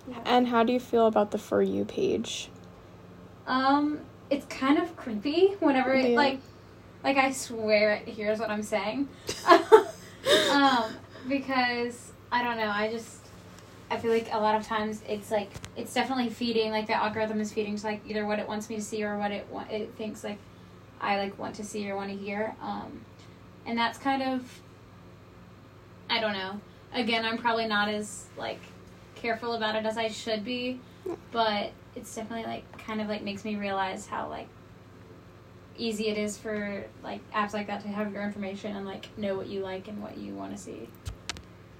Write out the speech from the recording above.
Yeah. And how do you feel about the For You page? It's kind of creepy whenever it, Yeah. like I swear it hears what I'm saying. Because, I don't know, I feel like a lot of times it's like, it's definitely feeding, like the algorithm is feeding to like either what it wants me to see or what it thinks like I like want to see or want to hear. And that's kind of, I don't know. Again, I'm probably not as like careful about it as I should be, but it's definitely like kind of like makes me realize how like easy it is for like apps like that to have your information and like know what you like and what you want to see.